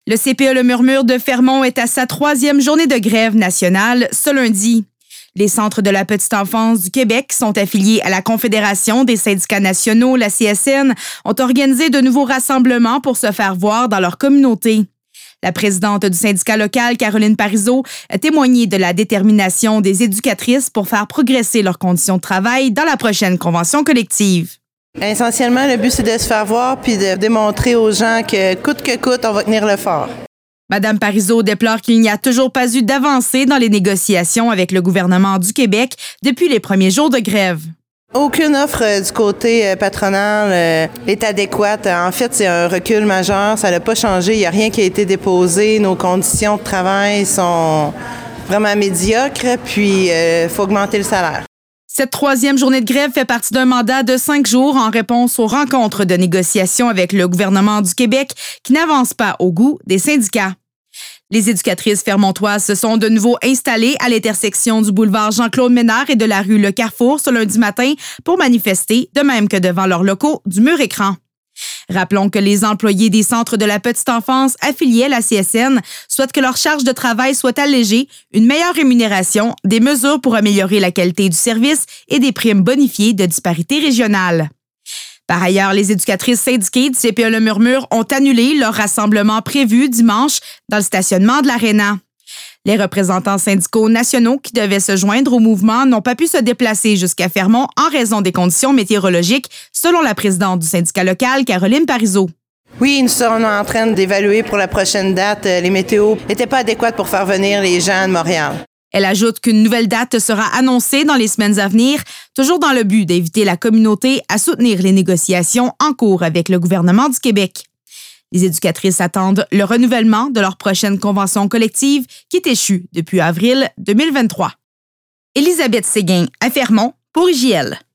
Le CPE Le Murmure de Fermont est à sa 3e journée de grève nationale ce lundi. Les centres de la petite enfance du Québec sont affiliés à la Confédération des syndicats nationaux, la CSN, ont organisé de nouveaux rassemblements pour se faire voir dans leur communauté. La présidente du syndicat local, Caroline Parizeau, a témoigné de la détermination des éducatrices pour faire progresser leurs conditions de travail dans la prochaine convention collective. Essentiellement, le but, c'est de se faire voir puis de démontrer aux gens que coûte, on va tenir le fort. Mme Parizeau déplore qu'il n'y a toujours pas eu d'avancée dans les négociations avec le gouvernement du Québec depuis les premiers jours de grève. Aucune offre du côté patronal est adéquate. En fait, c'est un recul majeur. Ça n'a pas changé. Il n'y a rien qui a été déposé. Nos conditions de travail sont vraiment médiocres. Puis, il faut augmenter le salaire. Cette 3e journée de grève fait partie d'un mandat de 5 jours en réponse aux rencontres de négociation avec le gouvernement du Québec qui n'avancent pas au goût des syndicats. Les éducatrices fermontoises se sont de nouveau installées à l'intersection du boulevard Jean-Claude Ménard et de la rue Le Carrefour ce lundi matin pour manifester, de même que devant leurs locaux du Mur-Écran. Rappelons que les employés des centres de la petite enfance affiliés à la CSN souhaitent que leur charge de travail soit allégée, une meilleure rémunération, des mesures pour améliorer la qualité du service et des primes bonifiées de disparité régionale. Par ailleurs, les éducatrices syndiquées du CPE Le Murmure ont annulé leur rassemblement prévu dimanche dans le stationnement de l'Aréna. Les représentants syndicaux nationaux qui devaient se joindre au mouvement n'ont pas pu se déplacer jusqu'à Fermont en raison des conditions météorologiques, selon la présidente du syndicat local, Caroline Parizeau. Oui, nous sommes en train d'évaluer pour la prochaine date. Les météos n'étaient pas adéquates pour faire venir les gens de Montréal. Elle ajoute qu'une nouvelle date sera annoncée dans les semaines à venir, toujours dans le but d'éviter la communauté à soutenir les négociations en cours avec le gouvernement du Québec. Les éducatrices attendent le renouvellement de leur prochaine convention collective qui est échue depuis avril 2023. Élisabeth Séguin à Fermont pour IJL.